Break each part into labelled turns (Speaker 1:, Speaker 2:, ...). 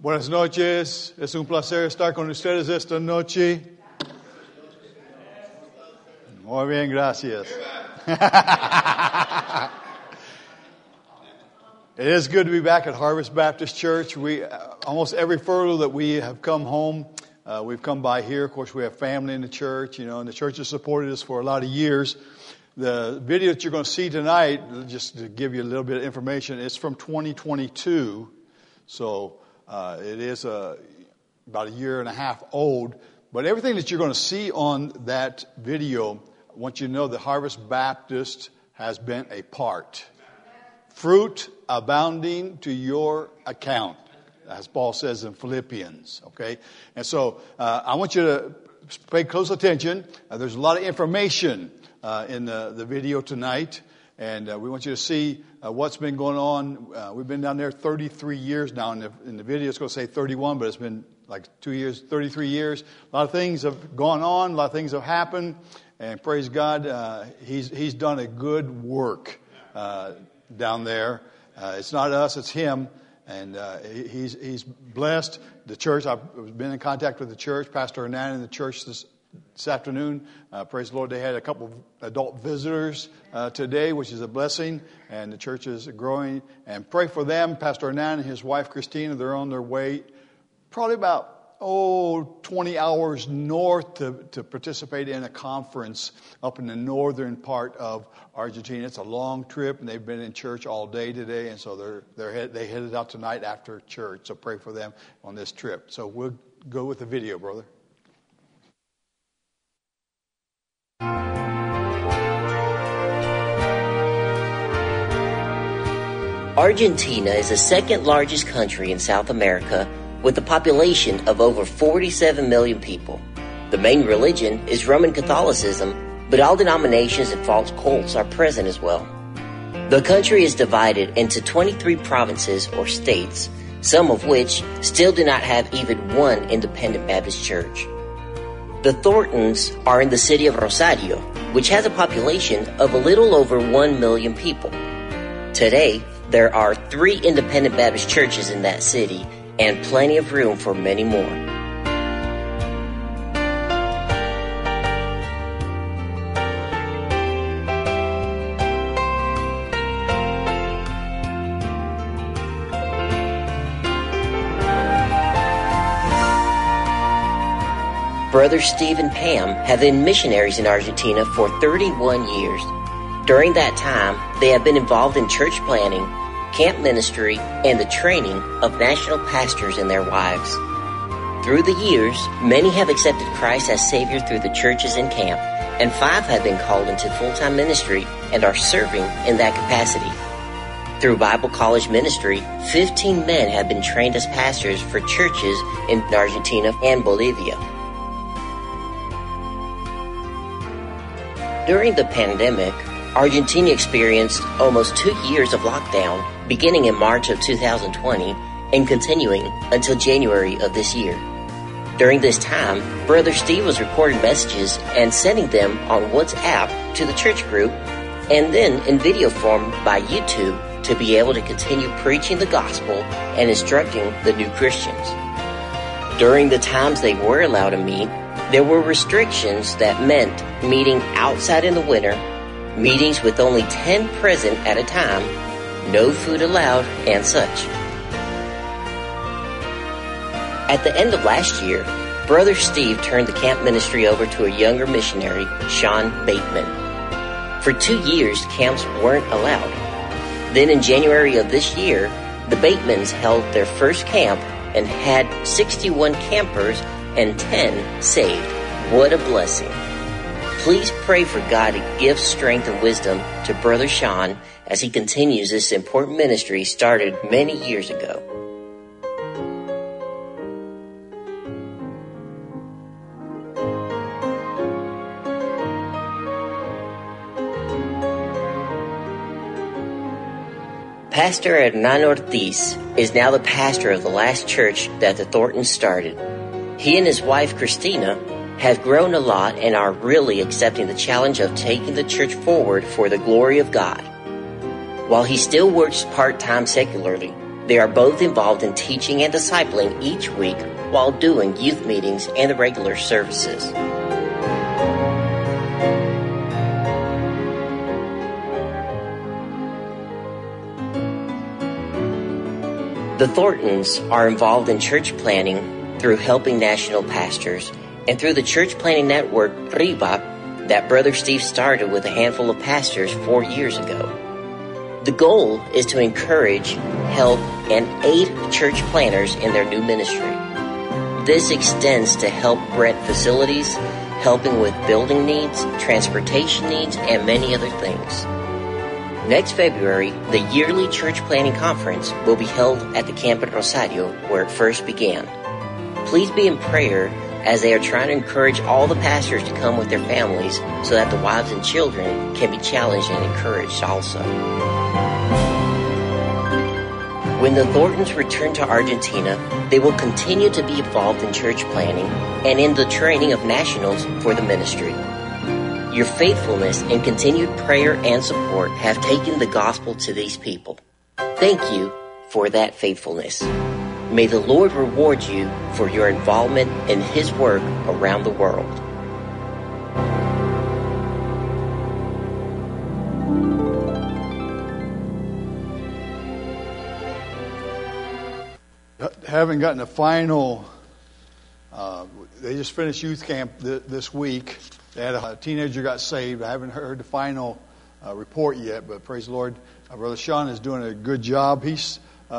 Speaker 1: Buenas noches, es un placer estar con ustedes esta noche. Muy bien, gracias. It is good to be back at Harvest Baptist Church. We almost every furlough that we have come home, we've come by here. Of course, we have family in the church, and the church has supported us for a lot of years. The video that you're going to see tonight, just to give you a little bit of information, it's from 2022. So it is about a year and a half old. But everything that you're going to see on that video, I want you to know that Harvest Baptist has been a part. Fruit abounding to your account, as Paul says in Philippians. Okay? And so I want you to pay close attention. There's a lot of information in the video tonight. And we want you to see what's been going on. We've been down there 33 years now. In the video, it's going to say 31, but it's been like 2 years, 33 years. A lot of things have gone on. A lot of things have happened. And praise God, He's done a good work down there. It's not us, it's Him. And He's blessed the church. I've been in contact with the church, Pastor Hernan in the church this afternoon. Praise the Lord, they had a couple of adult visitors today, which is a blessing, and the church is growing. And pray for them. Pastor Hernan and his wife Christina, they're on their way probably about 20 hours north to participate in a conference up in the northern part of Argentina. It's a long trip, and they've been in church all day today, and so they headed out tonight after church. So pray for them on this trip. So we'll go with the video, brother.
Speaker 2: Argentina is the second largest country in South America with a population of over 47 million people. The main religion is Roman Catholicism, but all denominations and false cults are present as well. The country is divided into 23 provinces or states, some of which still do not have even one independent Baptist church. The Thorntons are in the city of Rosario, which has a population of a little over 1 million people. Today, there are 3 independent Baptist churches in that city and plenty of room for many more. Brother Steve and Pam have been missionaries in Argentina for 31 years. During that time, they have been involved in church planning, camp ministry, and the training of national pastors and their wives. Through the years, many have accepted Christ as Savior through the churches in camp, and 5 have been called into full-time ministry and are serving in that capacity. Through Bible College Ministry, 15 men have been trained as pastors for churches in Argentina and Bolivia. During the pandemic, Argentina experienced almost 2 years of lockdown, beginning in March of 2020 and continuing until January of this year. During this time, Brother Steve was recording messages and sending them on WhatsApp to the church group and then in video form by YouTube to be able to continue preaching the gospel and instructing the new Christians. During the times they were allowed to meet, there were restrictions that meant meeting outside in the winter, meetings with only 10 present at a time, no food allowed, and such. At the end of last year, Brother Steve turned the camp ministry over to a younger missionary, Sean Bateman. For 2 years, camps weren't allowed. Then in January of this year, the Batemans held their first camp and had 61 campers and 10 saved. What a blessing. Please pray for God to give strength and wisdom to Brother Sean as he continues this important ministry started many years ago. Pastor Hernan Ortiz is now the pastor of the last church that the Thorntons started. He and his wife, Christina, have grown a lot and are really accepting the challenge of taking the church forward for the glory of God. While he still works part-time secularly, They are both involved in teaching and discipling each week while doing youth meetings and the regular services. The Thorntons are involved in church planning through Helping National Pastors and through the church planning network Riva that Brother Steve started with a handful of pastors 4 years ago. The goal is to encourage, help, and aid church planners in their new ministry. This extends to help rent facilities, helping with building needs, transportation needs, and many other things. Next February, the yearly church planning conference will be held at the camp at Rosario, where it first began. Please be in prayer as they are trying to encourage all the pastors to come with their families so that the wives and children can be challenged and encouraged also. When the Thorntons return to Argentina, they will continue to be involved in church planning and in the training of nationals for the ministry. Your faithfulness and continued prayer and support have taken the gospel to these people. Thank you for that faithfulness. May the Lord reward you for your involvement in His work around the world.
Speaker 1: Haven't gotten a final, they just finished youth camp this week. They had a teenager got saved. I haven't heard the final report yet, but praise the Lord. Brother Sean is doing a good job. He's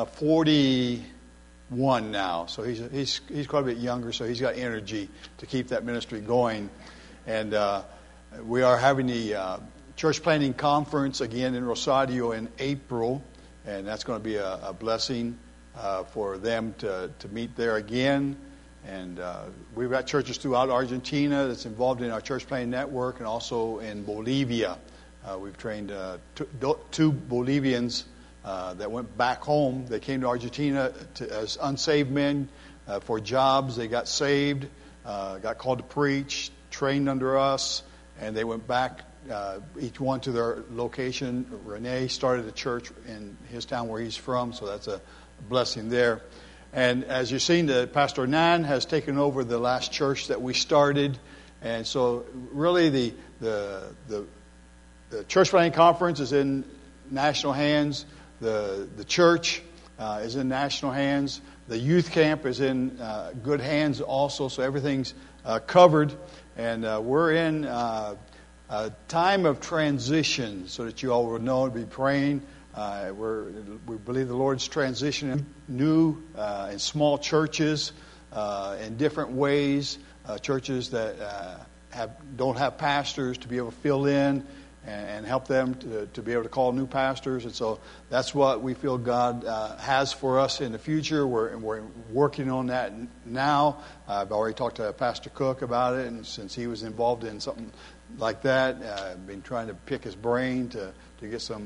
Speaker 1: 41 now, so he's quite a bit younger, so he's got energy to keep that ministry going. And we are having the church planning conference again in Rosario in April, and that's going to be a blessing for them to meet there again. And we've got churches throughout Argentina that's involved in our church planning network, and also in Bolivia. We've trained two Bolivians that went back home. They came to Argentina as unsaved men for jobs. They got saved, got called to preach, trained under us, and they went back, each one to their location. Rene started a church in his town where he's from, so that's a blessing there. And as you've seen, Pastor Nan has taken over the last church that we started. And so really the church planning conference is in national hands. The church is in national hands. The youth camp is in good hands also. So everything's covered. And we're in a time of transition, so that you all will know and be praying. We believe the Lord's transitioning new and small churches in different ways, churches that don't have pastors to be able to fill in and help them to be able to call new pastors. And so that's what we feel God has for us in the future. We're working on that now. I've already talked to Pastor Cook about it, and since he was involved in something like that, I've been trying to pick his brain to get some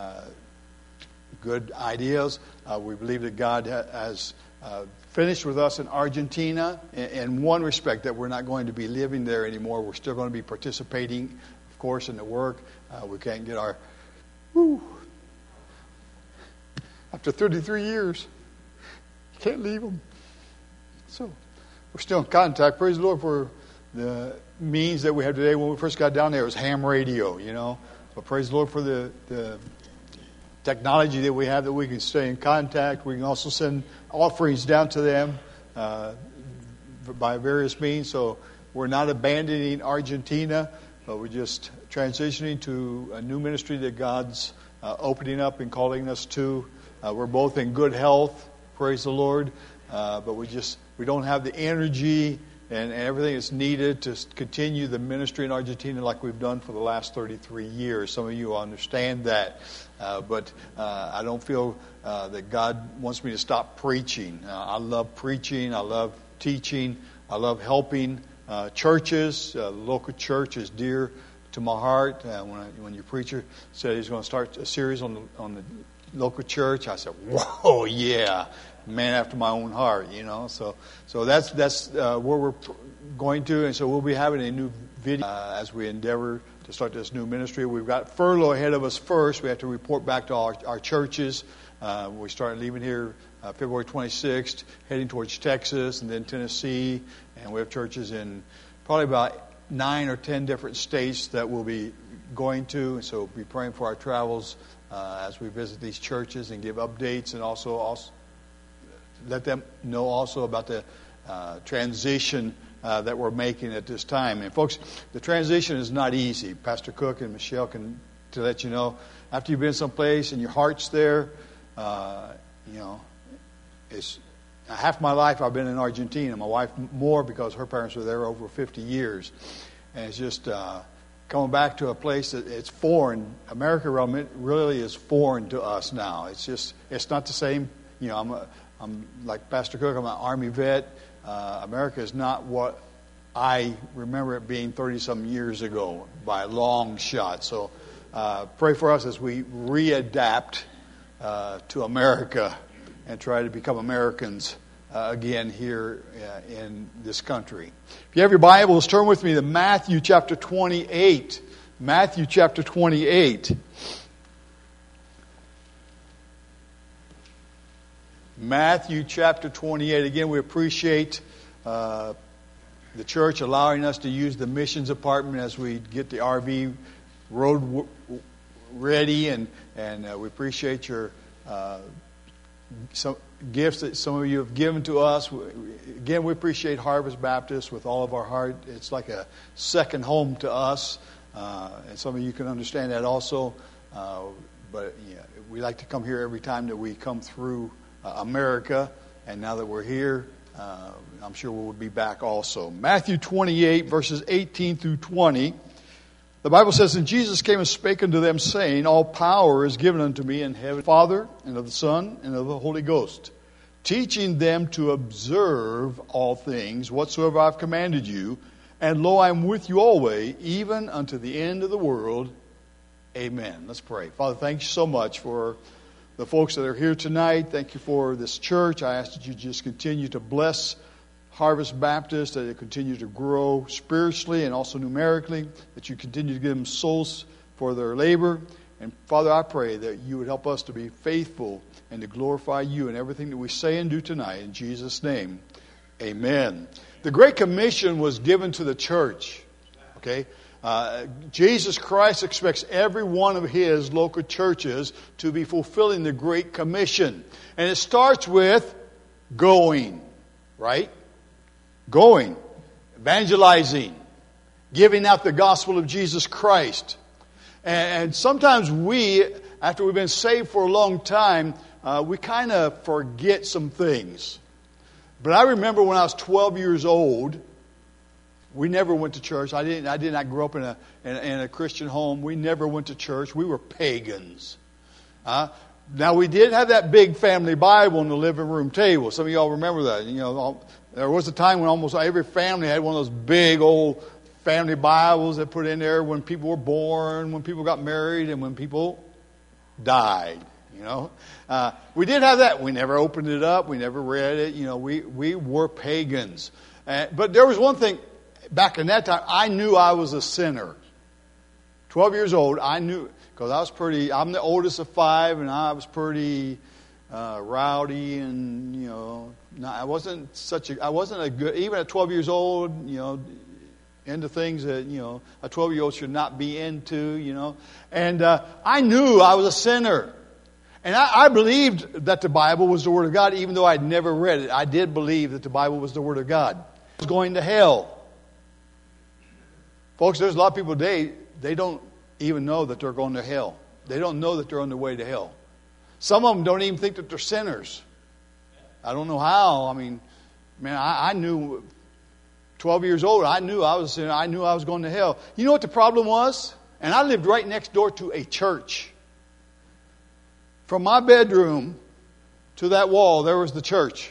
Speaker 1: good ideas. We believe that God has finished with us in Argentina in one respect, that we're not going to be living there anymore. We're still going to be participating, of course, in the work. We can't get our... After 33 years, you can't leave them. So we're still in contact. Praise the Lord for the means that we have today. When we first got down there, it was ham radio, But praise the Lord for the technology that we have, that we can stay in contact. We can also send offerings down to them by various means. So we're not abandoning Argentina, but we're just transitioning to a new ministry that God's opening up and calling us to. We're both in good health, praise the Lord, but we don't have the energy and everything that's needed to continue the ministry in Argentina like we've done for the last 33 years. Some of you understand that. But I don't feel that God wants me to stop preaching. I love preaching. I love teaching. I love helping churches. Local church is dear to my heart. When your preacher said he's going to start a series on the local church, I said, "Whoa, yeah, man after my own heart," So that's where we're going to, and so we'll be having a new video as we endeavor to start this new ministry. We've got furlough ahead of us first. We have to report back to our churches We started leaving here February 26th, heading towards Texas and then Tennessee. And we have churches in probably about 9 or 10 different states that we'll be going to. So be praying for our travels as we visit these churches and give updates, and also let them know also about the transition that we're making at this time. And folks, the transition is not easy. Pastor Cook and Michelle can to let you know. After you've been someplace and your heart's there, it's half my life I've been in Argentina. My wife more because her parents were there over 50 years. And it's just coming back to a place that it's foreign. America really is foreign to us now. It's not the same. I'm like Pastor Cook, I'm an Army vet. America is not what I remember it being 30-some years ago by a long shot. So pray for us as we readapt to America and try to become Americans again here in this country. If you have your Bibles, turn with me to Matthew chapter 28. Matthew chapter 28. Matthew chapter 28. Again, we appreciate the church allowing us to use the missions department as we get the RV road ready, and we appreciate your some gifts that some of you have given to us. Again, we appreciate Harvest Baptist with all of our heart. It's like a second home to us, and some of you can understand that also. But we like to come here every time that we come through America, and now that we're here, I'm sure we'll be back also. Matthew 28, verses 18 through 20. The Bible says, "And Jesus came and spake unto them, saying, All power is given unto me in heaven, Father, and of the Son, and of the Holy Ghost, teaching them to observe all things whatsoever I've commanded you. And lo, I am with you always, even unto the end of the world. Amen." Let's pray. Father, thank you so much for the folks that are here tonight. Thank you for this church. I ask that you just continue to bless Harvest Baptist, that it continue to grow spiritually and also numerically, that you continue to give them souls for their labor. And Father, I pray that you would help us to be faithful and to glorify you in everything that we say and do tonight. In Jesus' name, amen. The Great Commission was given to the church. Okay? Jesus Christ expects every one of his local churches to be fulfilling the Great Commission. And it starts with going, right? Going, evangelizing, giving out the gospel of Jesus Christ. And sometimes we, after we've been saved for a long time, we kind of forget some things. But I remember when I was 12 years old, we never went to church. I did not grow up in a Christian home. We never went to church. We were pagans. Now we did have that big family Bible on the living room table. Some of y'all remember that. There was a time when almost every family had one of those big old family Bibles that put in there when people were born, when people got married, and when people died. We did have that. We never opened it up. We never read it. We were pagans. But there was one thing. Back in that time, I knew I was a sinner. 12 years old, I knew, because I'm the oldest of 5, and I was pretty rowdy, and, I wasn't a good, even at 12 years old, into things that, a 12-year-old should not be into, And I knew I was a sinner. And I believed that the Bible was the Word of God, even though I'd never read it. I did believe that the Bible was the Word of God. I was going to hell. Folks, there's a lot of people today, they don't even know that they're going to hell. They don't know that they're on their way to hell. Some of them don't even think that they're sinners. I don't know how. I knew, 12 years old, I knew I was a sinner. I knew I was going to hell. You know what the problem was? And I lived right next door to a church. From my bedroom to that wall, there was the church.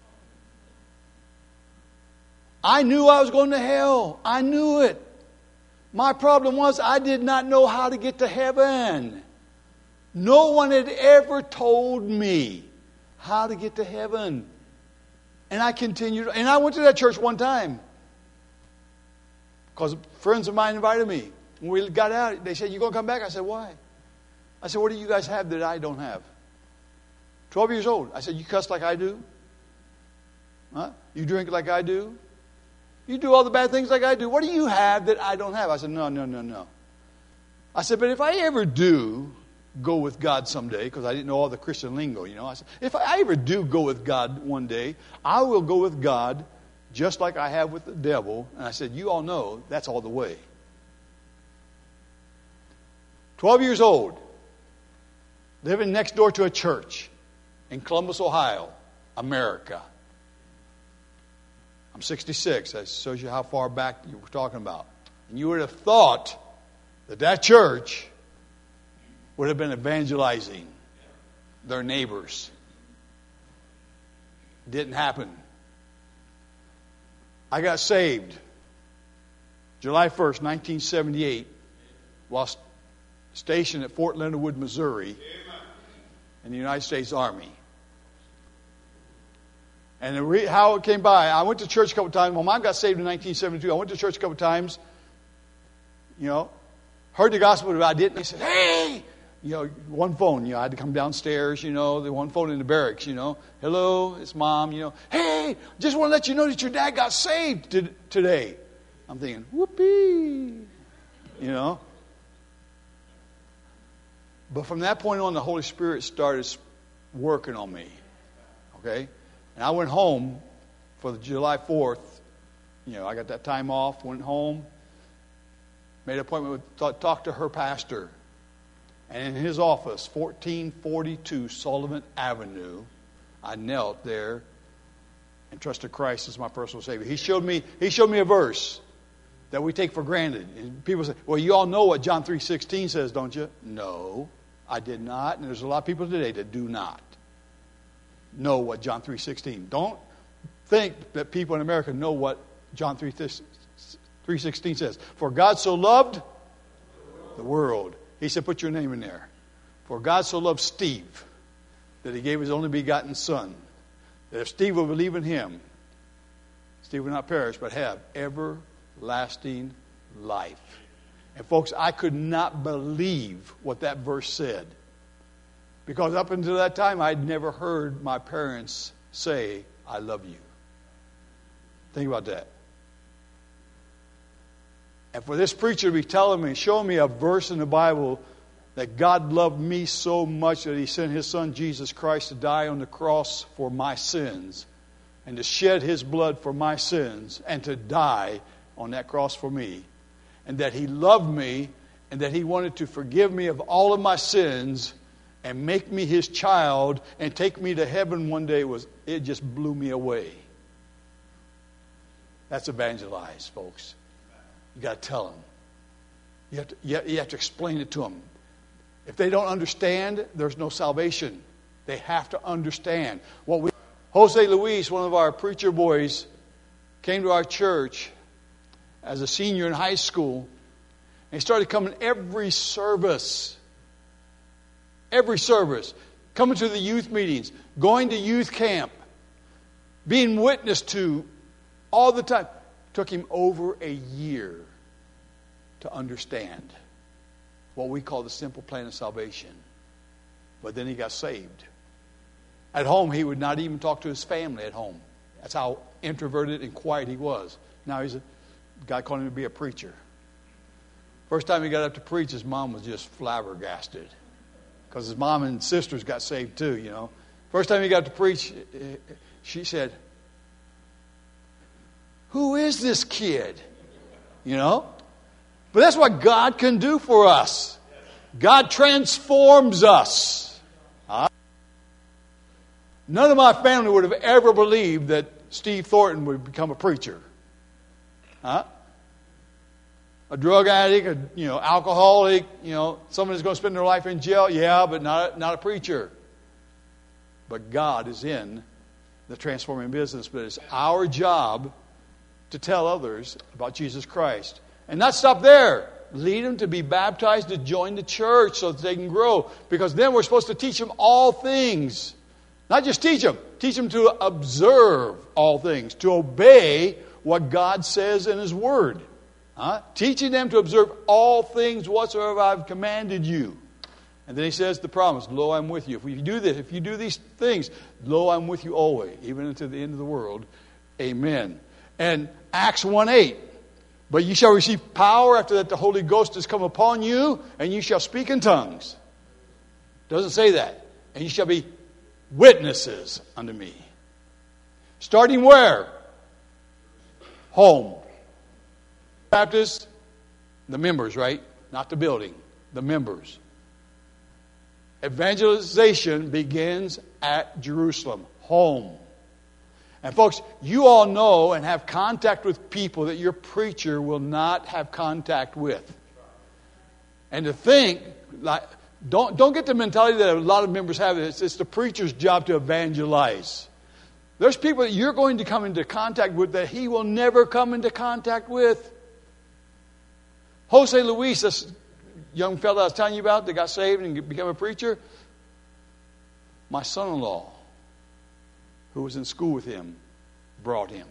Speaker 1: I knew I was going to hell. I knew it. My problem was I did not know how to get to heaven. No one had ever told me how to get to heaven. And I continued. And I went to that church one time because friends of mine invited me. When we got out, they said, "You going to come back?" I said, "Why?" I said, "What do you guys have that I don't have?" 12 years old. I said, you cuss like I do? Huh? You drink like I do? You do all the bad things like I do. What do you have that I don't have? I said, no. I said, but if I ever do go with God someday, because I didn't know all the Christian lingo, I said, if I ever do go with God one day, I will go with God just like I have with the devil. And I said, you all know that's all the way. 12 years old, living next door to a church in Columbus, Ohio, America. I'm 66. That shows you how far back you were talking about. And you would have thought that church would have been evangelizing their neighbors. Didn't happen. I got saved July 1st, 1978, while stationed at Fort Leonard Wood, Missouri, in the United States Army. And how it came by, I went to church a couple times. My mom got saved in 1972. I went to church a couple times, heard the gospel, but I didn't. He said, hey! One phone, I had to come downstairs, the one phone in the barracks, hello, it's Mom, hey, just want to let you know that your dad got saved today. I'm thinking, whoopee, But from that point on, the Holy Spirit started working on me, okay? And I went home for the July 4th, I got that time off, went home, made an appointment with, talked to her pastor. And in his office, 1442 Sullivan Avenue, I knelt there and trusted Christ as my personal Savior. He showed me a verse that we take for granted. And people say, well, you all know what John 3:16 says, don't you? No, I did not. And there's a lot of people today that do not know what John 3:16. Don't think that people in America know what John 3:16 says. For God so loved the world. He said, put your name in there. For God so loved Steve that he gave his only begotten Son, that if Steve will believe in him, Steve will not perish, but have everlasting life. And folks, I could not believe what that verse said. Because up until that time, I'd never heard my parents say, I love you. Think about that. And for this preacher to be telling me, showing me a verse in the Bible that God loved me so much that he sent his Son Jesus Christ to die on the cross for my sins and to shed his blood for my sins and to die on that cross for me, and that he loved me and that he wanted to forgive me of all of my sins and make me his child and take me to heaven one day, it just blew me away. That's evangelize, folks. You got to tell them. You have to explain it to them. If they don't understand, there's no salvation. They have to understand. Jose Luis, one of our preacher boys, came to our church as a senior in high school, and he started coming every service, coming to the youth meetings, going to youth camp, being witnessed to all the time. Took him over a year to understand what we call the simple plan of salvation. But then he got saved. At home, he would not even talk to his family at home. That's how introverted and quiet he was. Now God called him to be a preacher. First time he got up to preach, his mom was just flabbergasted. Because his mom and sisters got saved too, First time he got up to preach, she said, who is this kid? But that's what God can do for us. God transforms us. None of my family would have ever believed that Steve Thornton would become a preacher. A drug addict, alcoholic, someone who's going to spend their life in jail. Yeah, but not a preacher. But God is in the transforming business. But it's our job to tell others about Jesus Christ. And not stop there. Lead them to be baptized, to join the church so that they can grow. Because then we're supposed to teach them all things. Not just teach them to observe all things, to obey what God says in His Word. Teaching them to observe all things whatsoever I've commanded you. And then he says the promise, lo, I'm with you. If you do this, if you do these things, lo, I'm with you always, even unto the end of the world. Amen. And Acts 1:8. But ye shall receive power after that the Holy Ghost has come upon you, and you shall speak in tongues. Doesn't say that. And you shall be witnesses unto me. Starting where? Home. Baptists, the members, right? Not the building, the members. Evangelization begins at Jerusalem, home. And folks, you all know and have contact with people that your preacher will not have contact with. And to think, like, don't get the mentality that a lot of members have. It's the preacher's job to evangelize. There's people that you're going to come into contact with that he will never come into contact with. Jose Luis, this young fellow I was telling you about that got saved and became a preacher, my son-in-law, who was in school with him, brought him.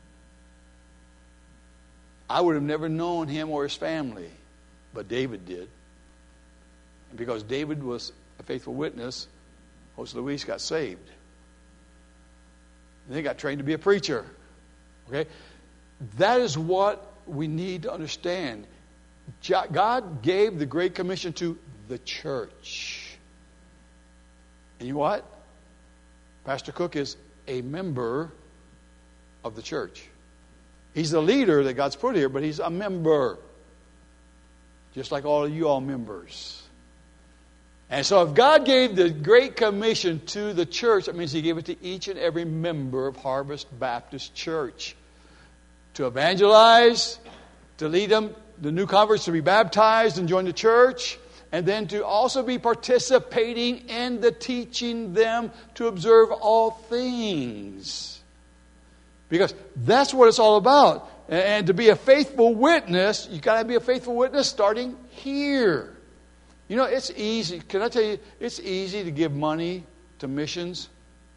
Speaker 1: I would have never known him or his family, but David did. And because David was a faithful witness, Jose Luis got saved. And he got trained to be a preacher. Okay? That is what we need to understand. God gave the Great Commission to the church. And you know what? Pastor Cook is a member of the church. He's the leader that God's put here, but he's a member. Just like all of you all members. And so if God gave the Great Commission to the church, that means he gave it to each and every member of Harvest Baptist Church. To evangelize, to lead them, the new converts to be baptized and join the church, and then to also be participating in the teaching them to observe all things. Because that's what it's all about. And to be a faithful witness, you've got to be a faithful witness starting here. You know, it's easy. Can I tell you, it's easy to give money to missions.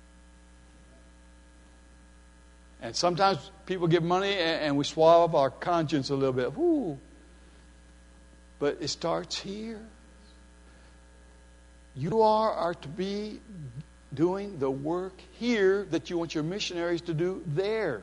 Speaker 1: And sometimes people give money and we swallow up our conscience a little bit. Woo. But it starts here. You are to be doing the work here that you want your missionaries to do there.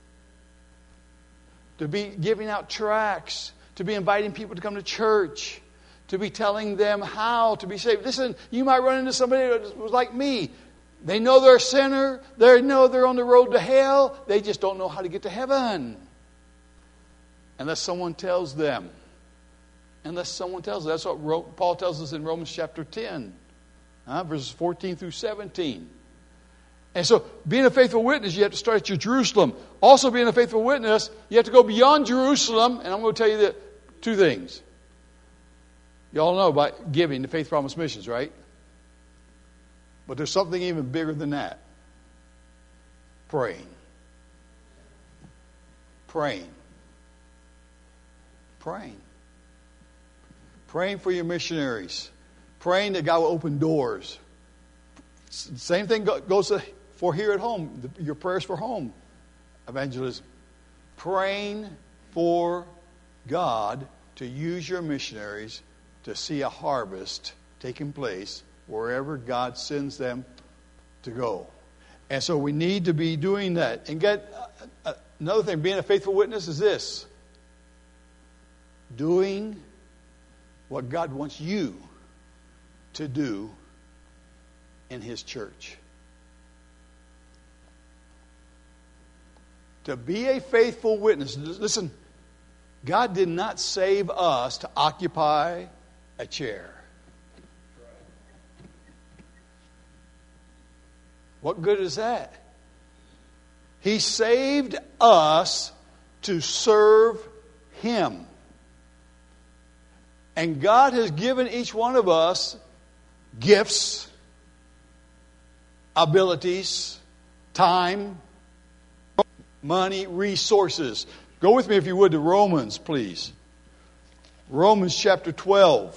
Speaker 1: To be giving out tracts. To be inviting people to come to church. To be telling them how to be saved. Listen, you might run into somebody that was like me. They know they're a sinner. They know they're on the road to hell. They just don't know how to get to heaven. Unless someone tells them. Unless someone tells them. That's what Paul tells us in Romans chapter 10. Verses 14 through 17. And so, being a faithful witness, you have to start at your Jerusalem. Also, being a faithful witness, you have to go beyond Jerusalem. And I'm going to tell you two things. You all know about giving to Faith Promise Missions, right? But there's something even bigger than that. Praying. Praying. Praying. Praying for your missionaries. Praying that God will open doors. Same thing goes for here at home. Your prayers for home evangelism. Praying for God to use your missionaries to see a harvest taking place wherever God sends them to go. And so we need to be doing that. And another thing, being a faithful witness is this. Doing what God wants you to do in His church. To be a faithful witness. Listen, God did not save us to occupy a chair. What good is that? He saved us to serve Him. And God has given each one of us gifts, abilities, time, money, resources. Go with me, if you would, to Romans, please. Romans chapter 12.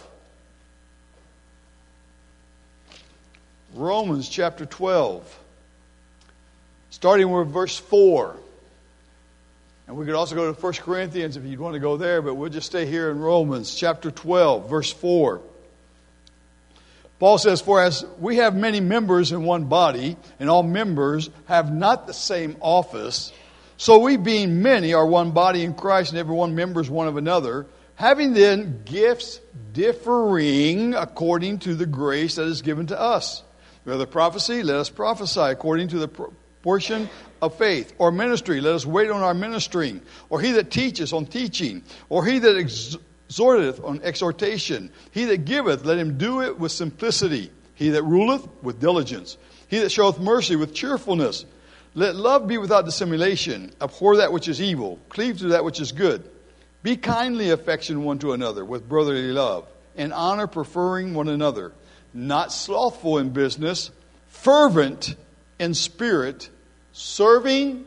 Speaker 1: Romans chapter 12. Starting with verse 4. And we could also go to 1 Corinthians if you'd want to go there, but we'll just stay here in Romans chapter 12, verse 4. Paul says, for as we have many members in one body, and all members have not the same office, so we being many are one body in Christ, and every one members one of another, having then gifts differing according to the grace that is given to us. Whether prophecy, let us prophesy according to the portion of faith. Or ministry, let us wait on our ministering. Or he that teacheth on teaching. Or he that exhorteth on exhortation. He that giveth, let him do it with simplicity. He that ruleth, with diligence. He that showeth mercy, with cheerfulness. Let love be without dissimulation. Abhor that which is evil. Cleave to that which is good. Be kindly affectioned one to another, with brotherly love. In honor preferring one another. Not slothful in business. Fervent in spirit. Serving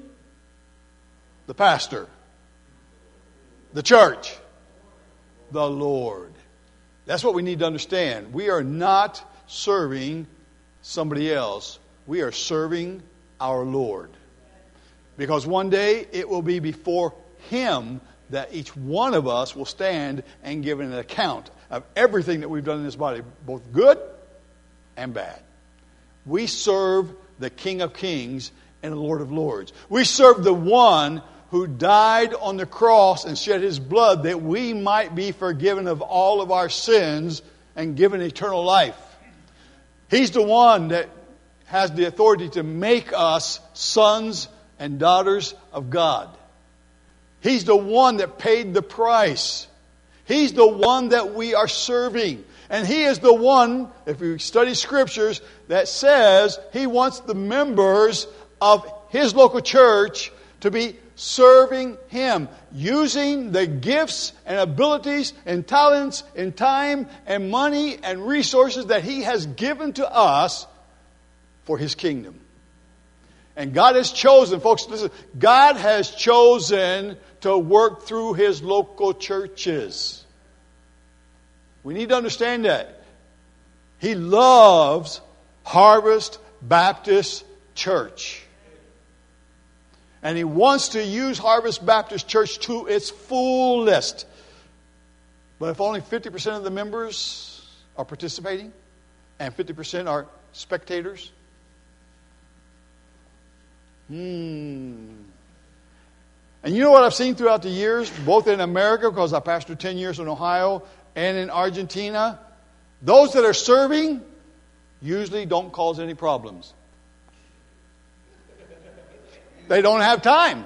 Speaker 1: the pastor. The church. The Lord. That's what we need to understand. We are not serving somebody else. We are serving our Lord. Because one day it will be before Him that each one of us will stand and give an account of everything that we've done in this body, both good and bad. We serve the King of Kings and the Lord of Lords. We serve the one who died on the cross and shed His blood that we might be forgiven of all of our sins and given eternal life. He's the one that has the authority to make us sons and daughters of God. He's the one that paid the price. He's the one that we are serving. And He is the one, if you study Scriptures, that says He wants the members of His local church to be serving Him, using the gifts and abilities and talents and time and money and resources that He has given to us for His kingdom. And God has chosen, folks, listen, God has chosen to work through His local churches. We need to understand that. He loves Harvest Baptist Church. And He wants to use Harvest Baptist Church to its fullest. But if only 50% of the members are participating and 50% are spectators, And you know what I've seen throughout the years, both in America, because I pastored 10 years in Ohio, and in Argentina? Those that are serving usually don't cause any problems. They don't have time.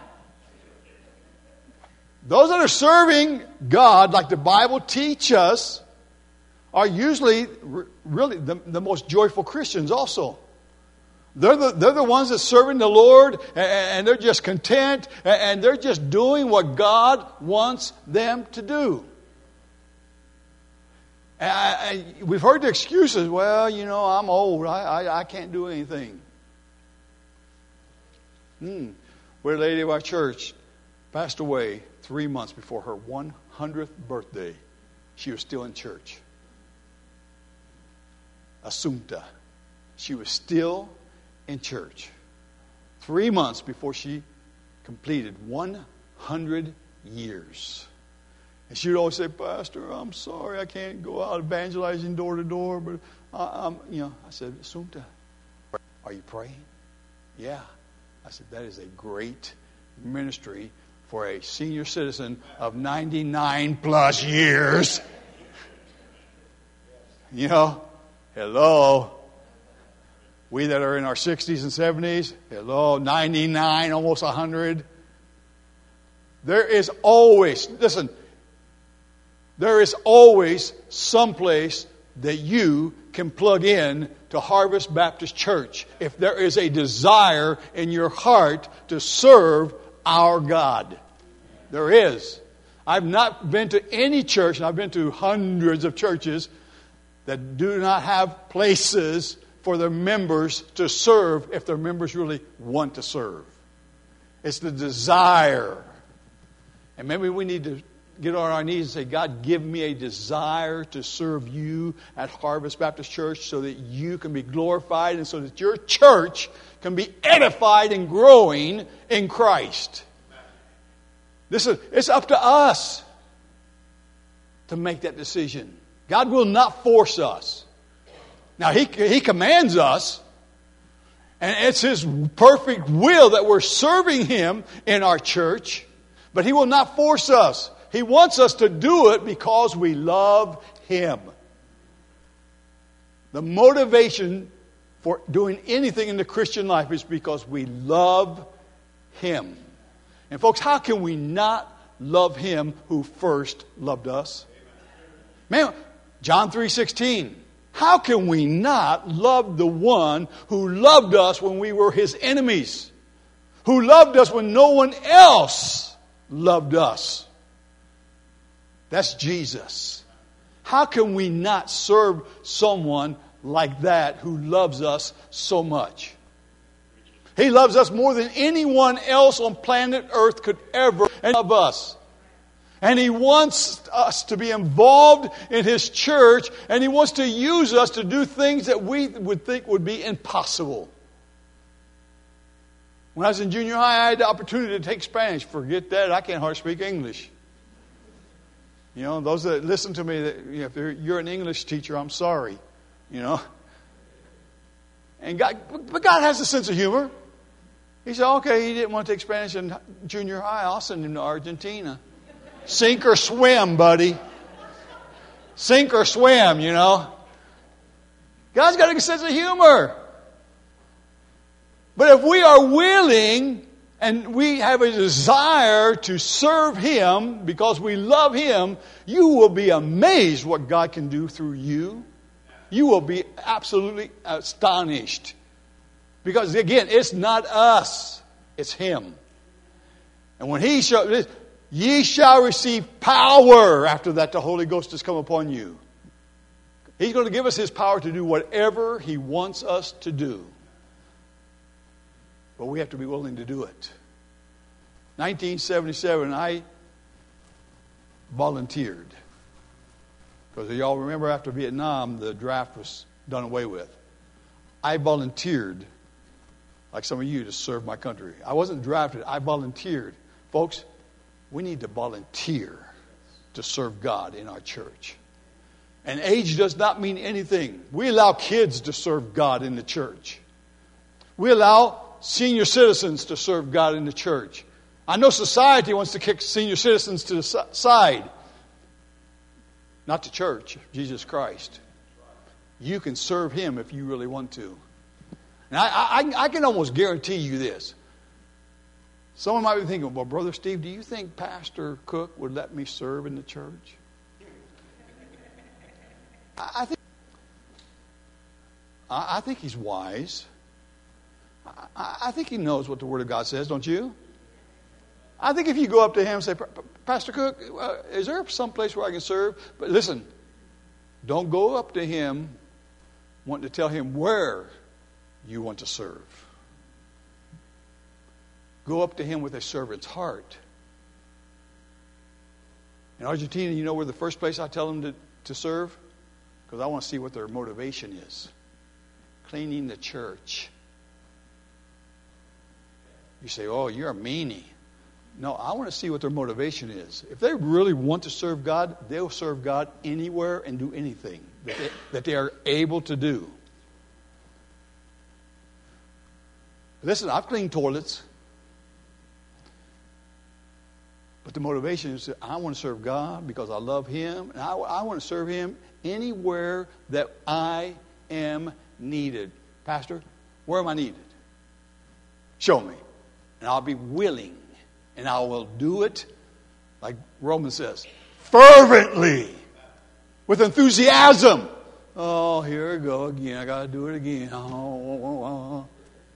Speaker 1: Those that are serving God, like the Bible teaches us, are usually really the most joyful Christians also. They're the ones that are serving the Lord, and they're just content, and they're just doing what God wants them to do. We've heard the excuses, well, you know, I'm old, I can't do anything. We had a lady of our church passed away 3 months before her 100th birthday. She was still in church. Assunta. She was still in church 3 months before she completed 100 years. And she would always say, Pastor, I'm sorry I can't go out evangelizing door to door, but I said, Assunta, are you praying? Yeah. I said, that is a great ministry for a senior citizen of 99 plus years. You know, hello. We that are in our 60s and 70s, hello, 99, almost 100. There is always someplace that you can plug in to Harvest Baptist Church if there is a desire in your heart to serve our God. There is. I've not been to any church, and I've been to hundreds of churches that do not have places for their members to serve if their members really want to serve. It's the desire. And maybe we need to get on our knees and say, God, give me a desire to serve you at Harvest Baptist Church so that you can be glorified and so that your church can be edified and growing in Christ. Listen, it's up to us to make that decision. God will not force us. Now, He commands us, and it's His perfect will that we're serving Him in our church, but He will not force us. He wants us to do it because we love Him. The motivation for doing anything in the Christian life is because we love Him. And folks, how can we not love Him who first loved us? Man, John 3:16. How can we not love the one who loved us when we were His enemies? Who loved us when no one else loved us? That's Jesus. How can we not serve someone like that who loves us so much? He loves us more than anyone else on planet Earth could ever love us. And He wants us to be involved in His church, and He wants to use us to do things that we would think would be impossible. When I was in junior high, I had the opportunity to take Spanish. Forget that. I can't hardly speak English. You know, those that listen to me, if you're an English teacher, I'm sorry. You know. And but God has a sense of humor. He said, okay, he didn't want to take Spanish in junior high. I'll send him to Argentina. Sink or swim, buddy. Sink or swim, you know. God's got a sense of humor. But if we are willing and we have a desire to serve Him because we love Him, you will be amazed what God can do through you. You will be absolutely astonished. Because again, it's not us, it's Him. And when He shows, ye shall receive power. After that, the Holy Ghost has come upon you. He's going to give us His power to do whatever He wants us to do. But we have to be willing to do it. 1977, I volunteered. Because y'all remember after Vietnam, the draft was done away with. I volunteered, like some of you, to serve my country. I wasn't drafted. I volunteered. Folks, we need to volunteer to serve God in our church. And age does not mean anything. We allow kids to serve God in the church. We allow senior citizens to serve God in the church. I know society wants to kick senior citizens to the side. Not the church, Jesus Christ. You can serve Him if you really want to. And I can almost guarantee you this. Someone might be thinking, well, Brother Steve, do you think Pastor Cook would let me serve in the church? I think he's wise. I think he knows what the Word of God says, don't you? I think if you go up to him and say, Pastor Cook, is there some place where I can serve? But listen, don't go up to him wanting to tell him where you want to serve. Go up to him with a servant's heart. In Argentina, you know where the first place I tell them to serve? Because I want to see what their motivation is. Cleaning the church. You say, oh, you're a meanie. No, I want to see what their motivation is. If they really want to serve God, they'll serve God anywhere and do anything that they are able to do. Listen, I've cleaned toilets. But the motivation is that I want to serve God because I love Him. And I want to serve Him anywhere that I am needed. Pastor, where am I needed? Show me. And I'll be willing. And I will do it, like Romans says, fervently. With enthusiasm. Oh, here we go again. I got to do it again. Oh.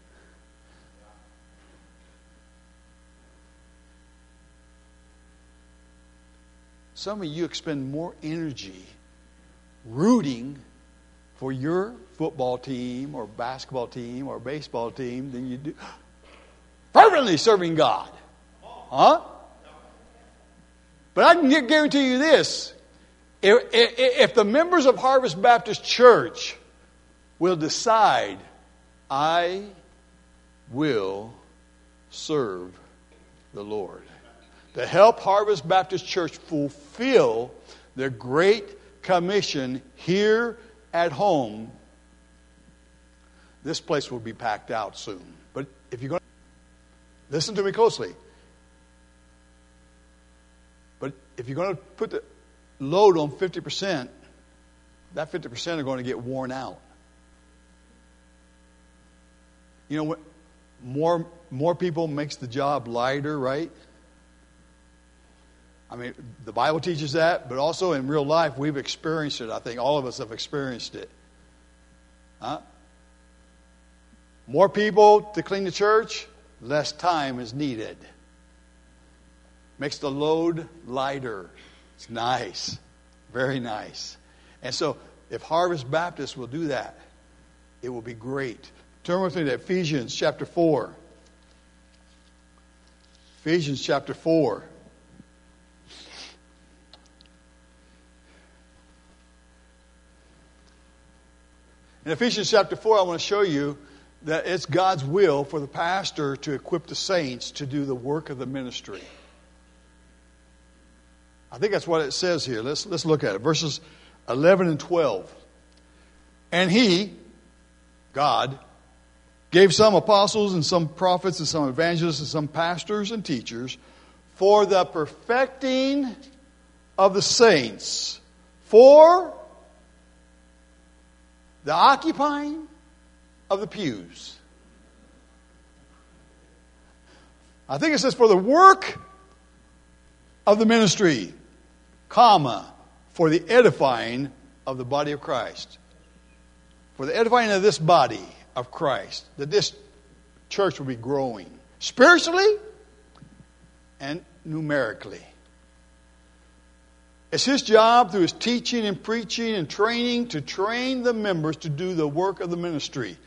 Speaker 1: Some of you expend more energy rooting for your football team or basketball team or baseball team than you do fervently serving God. Huh? But I can guarantee you this. If the members of Harvest Baptist Church will decide, I will serve the Lord, to help Harvest Baptist Church fulfill their great commission here at home, this place will be packed out soon. But if you're going to listen to me closely, but if you're going to put the load on 50%, that 50% are going to get worn out. You know, more people makes the job lighter, right? I mean, the Bible teaches that, but also in real life, we've experienced it. I think all of us have experienced it. More people to clean the church, less time is needed. Makes the load lighter. It's nice. Very nice. And so, if Harvest Baptist will do that, it will be great. Turn with me to Ephesians chapter 4. Ephesians chapter 4. In Ephesians chapter 4, I want to show you that it's God's will for the pastor to equip the saints to do the work of the ministry. I think that's what it says here. Let's look at it. Verses 11 and 12. And He, God, gave some apostles and some prophets and some evangelists and some pastors and teachers for the perfecting of the saints, for the occupying of the pews. I think it says for the work of the ministry, comma, for the edifying of the body of Christ. For the edifying of this body of Christ, that this church will be growing spiritually and numerically. It's His job through His teaching and preaching and training to train the members to do the work of the ministry.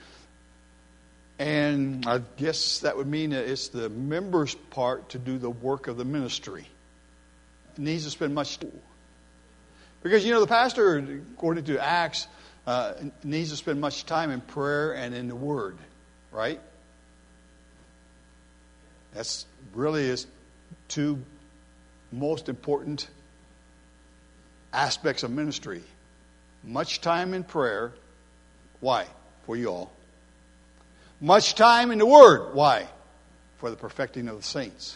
Speaker 1: And I guess that would mean that it's the members' part to do the work of the ministry. It needs to spend much time. Because, you know, the pastor, according to Acts, needs to spend much time in prayer and in the Word, right? That's really his two most important aspects of ministry. Much time in prayer. Why? For you all. Much time in the Word. Why? For the perfecting of the saints.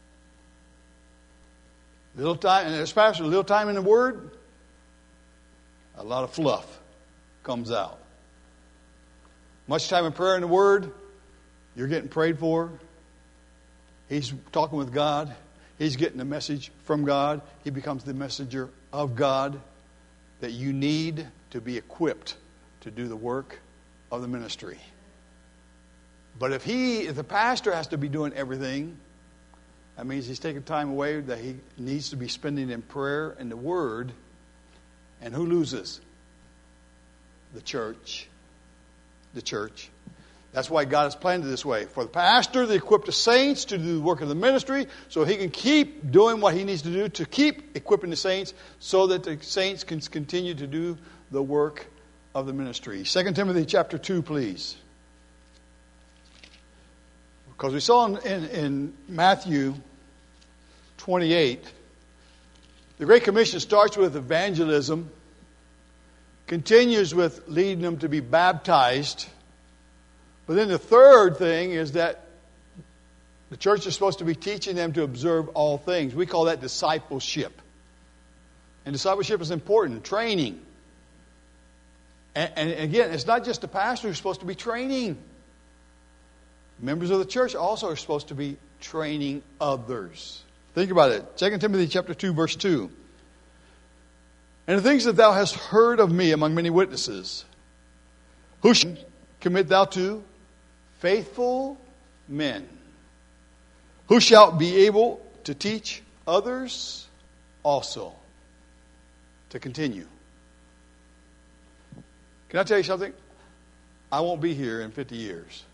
Speaker 1: Little time, and as pastor, little time in the Word, a lot of fluff comes out. Much time in prayer in the Word, you're getting prayed for. He's talking with God. He's getting the message from God. He becomes the messenger of God that you need to be equipped to do the work of the ministry. But if the pastor has to be doing everything, that means he's taking time away that he needs to be spending in prayer and the Word. And who loses? The church. The church. That's why God has planned it this way. For the pastor to equip the saints to do the work of the ministry so he can keep doing what he needs to do to keep equipping the saints so that the saints can continue to do the work of the ministry. 2 Timothy chapter 2, please. Because we saw in Matthew 28, the Great Commission starts with evangelism, continues with leading them to be baptized. But then the third thing is that the church is supposed to be teaching them to observe all things. We call that discipleship. And discipleship is important, training. And again, it's not just the pastor who's supposed to be training. Members of the church also are supposed to be training others. Think about it. 2 Timothy chapter 2, verse 2. And the things that thou hast heard of me among many witnesses, who shall commit thou to? Faithful men, who shall be able to teach others also. To continue. Can I tell you something? I won't be here in 50 years.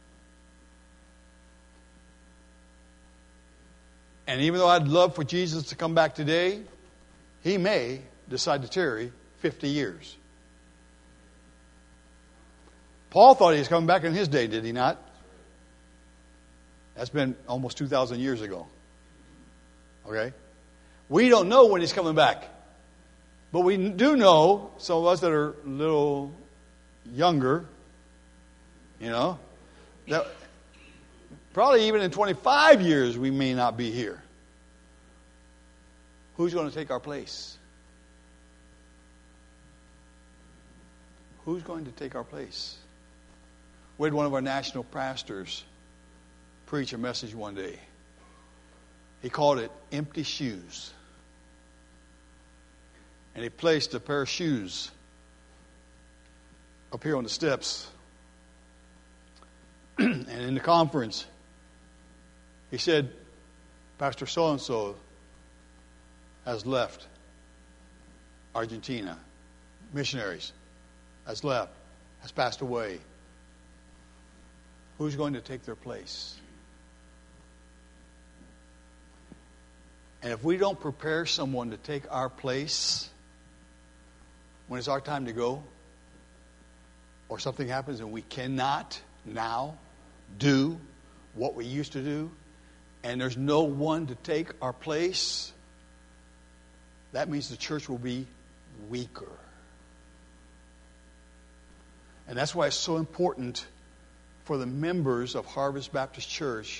Speaker 1: And even though I'd love for Jesus to come back today, He may decide to tarry 50 years. Paul thought he was coming back in his day, did he not? That's been almost 2,000 years ago. Okay? We don't know when he's coming back. But we do know, some of us that are a little younger, You know? That, probably even in 25 years we may not be here. Who's going to take our place? Who's going to take our place? We had one of our national pastors preach a message one day. He called it Empty Shoes. And he placed a pair of shoes up here on the steps. And in the conference, he said, Pastor so-and-so has left Argentina. Missionaries has left, has passed away. Who's going to take their place? And if we don't prepare someone to take our place when it's our time to go, or something happens and we cannot now do what we used to do, and there's no one to take our place, that means the church will be weaker. And that's why it's so important for the members of Harvest Baptist Church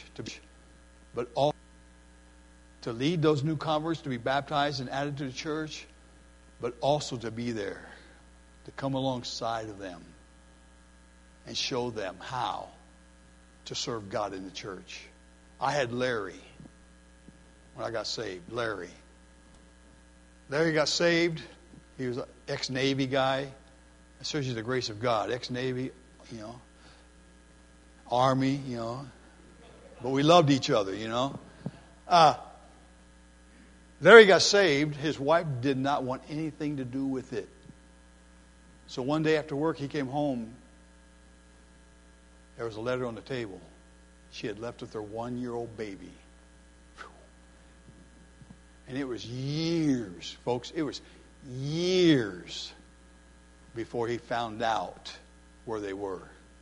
Speaker 1: to lead those new converts to be baptized and added to the church, but also to be there, to come alongside of them and show them how to serve God in the church. I had Larry when I got saved. Larry got saved. He was an ex-Navy guy. It shows you the grace of God. Ex-Navy, Army, But we loved each other, Larry got saved. His wife did not want anything to do with it. So one day after work, he came home. There was a letter on the table. She had left with her 1-year-old baby. And it was years, folks, it was years before he found out where they were.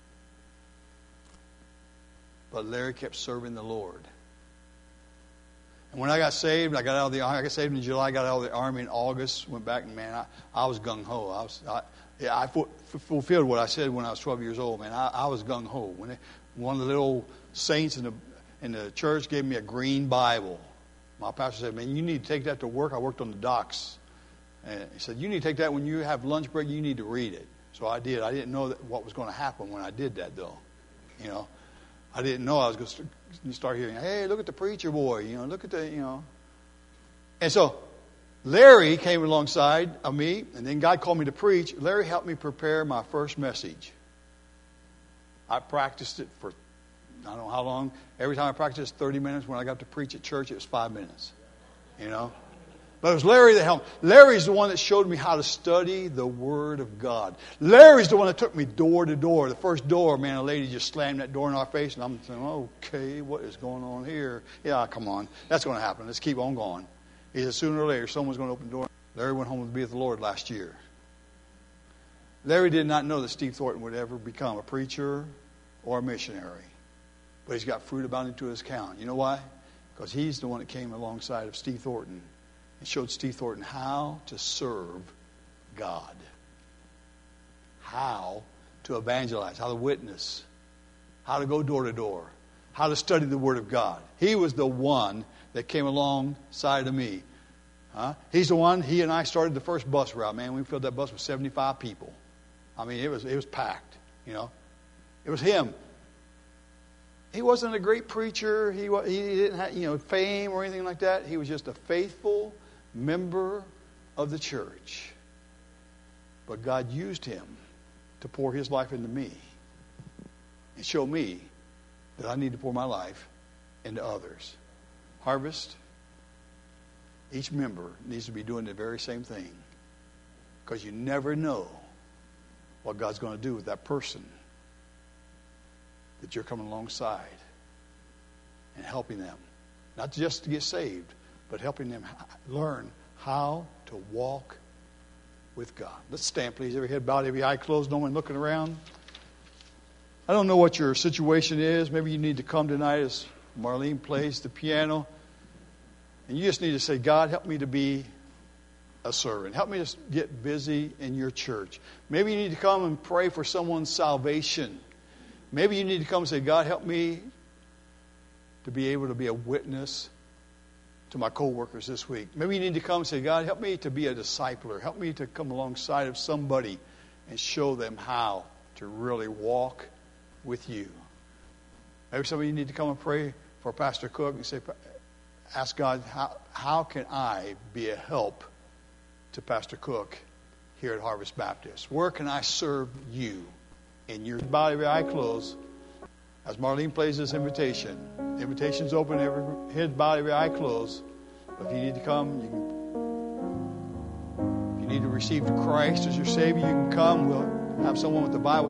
Speaker 1: But Larry kept serving the Lord. And when I got saved, I got saved in July, got out of the Army in August, went back, and man, I was gung-ho. I fulfilled what I said when I was 12 years old, man. I was gung-ho. When one of the little saints in the church gave me a green Bible. My pastor said, man, you need to take that to work. I worked on the docks. And he said, you need to take that when you have lunch break, you need to read it. So I did. I didn't know what was going to happen when I did that, though. I didn't know I was going to start hearing, hey, look at the preacher boy, look at the, And so Larry came alongside of me, and then God called me to preach. Larry helped me prepare my first message. I practiced it for, I don't know how long. Every time I practiced 30 minutes. When I got to preach at church, it was 5 minutes. But it was Larry that helped. Larry's the one that showed me how to study the Word of God. Larry's the one that took me door to door. The first door, man, a lady just slammed that door in our face, and I'm saying, okay, what is going on here? Yeah, come on. That's going to happen. Let's keep on going. He said, sooner or later, someone's going to open the door. Larry went home to be with the Lord last year. Larry did not know that Steve Thornton would ever become a preacher or a missionary. But he's got fruit abounding to his account. You know why? Because he's the one that came alongside of Steve Thornton and showed Steve Thornton how to serve God. How to evangelize, how to witness, how to go door to door, how to study the Word of God. He was the one that came alongside of me. He's the one, he and I started the first bus route. Man, we filled that bus with 75 people. I mean, it was packed, It was him. He wasn't a great preacher. He didn't have, fame or anything like that. He was just a faithful member of the church. But God used him to pour His life into me and show me that I need to pour my life into others. Harvest, each member needs to be doing the very same thing, because you never know what God's going to do with that person that you're coming alongside and helping them, not just to get saved, but helping them learn how to walk with God. Let's stand, please. Every head bowed, every eye closed, no one looking around. I don't know what your situation is. Maybe you need to come tonight as Marlene plays the piano, and you just need to say, God, help me to be a servant. Help me to get busy in your church. Maybe you need to come and pray for someone's salvation. Maybe you need to come and say, God, help me to be able to be a witness to my coworkers this week. Maybe you need to come and say, God, help me to be a discipler. Help me to come alongside of somebody and show them how to really walk with you. Maybe some of you need to come and pray for Pastor Cook and say, ask God, how can I be a help to Pastor Cook here at Harvest Baptist? Where can I serve you in your body with eye closed? As Marlene plays this invitation, the invitation's open, every head, body with eye closed. But if you need to come, you can. If you need to receive Christ as your Savior, you can come. We'll have someone with the Bible.